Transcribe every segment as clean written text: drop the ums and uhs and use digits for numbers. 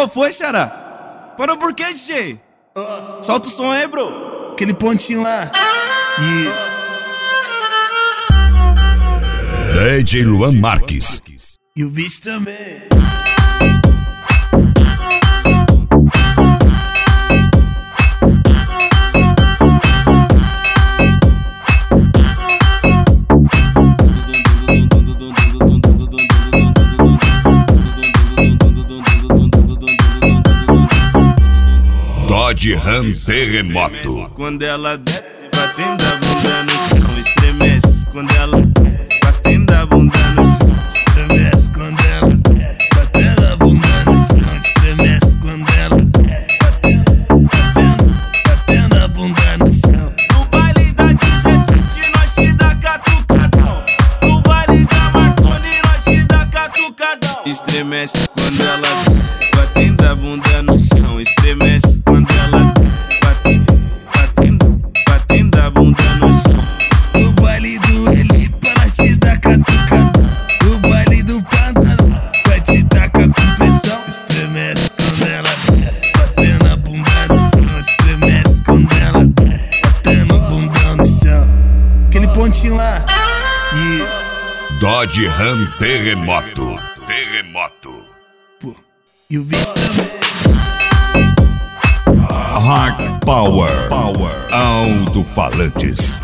Qual foi, xará? Parou por quê, DJ? Solta o som aí, bro. Aquele pontinho lá. Isso. DJ Luan Marques. E o bicho também. Dodge Ram Terremoto. Quando ela desce, batendo a bunda no chão, estremece. Quando ela desce, batendo a bunda no chão, Estremece quando ela desce, batendo a bunda no chão. Estremece quando ela desce, batendo a bunda no chão. no baile da 17 nós te dá catucadão. No baile da Marconi nós te dá catucadão. Estremece quando ela desce, batendo a bunda no chão. Estremece quando ela desce, batendo a bunda no chão. No baile do Elipa nós te dá catucadão. No baile do Pântano vai te tacar com pressão. Estremece quando ela desce, batendo a bunda no chão. Estremece quando ela desce, batendo o bundão no chão. Aquele pontinho lá. Isso. Dodge Ram Terremoto. Terremoto. Pô. E o bicho também. Hard Power. Alto-falantes.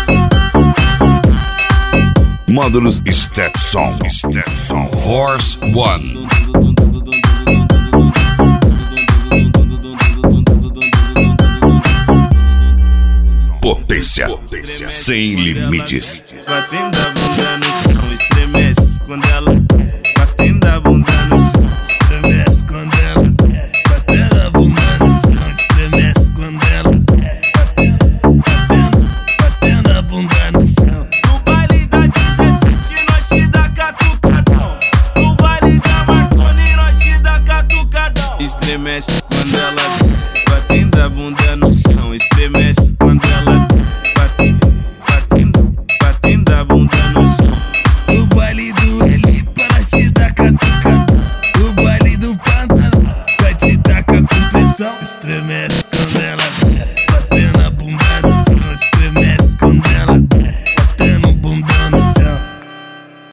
Módulos Stetson. Force One. Potência sem limites. Batendo a bunda no chão, estremece quando ela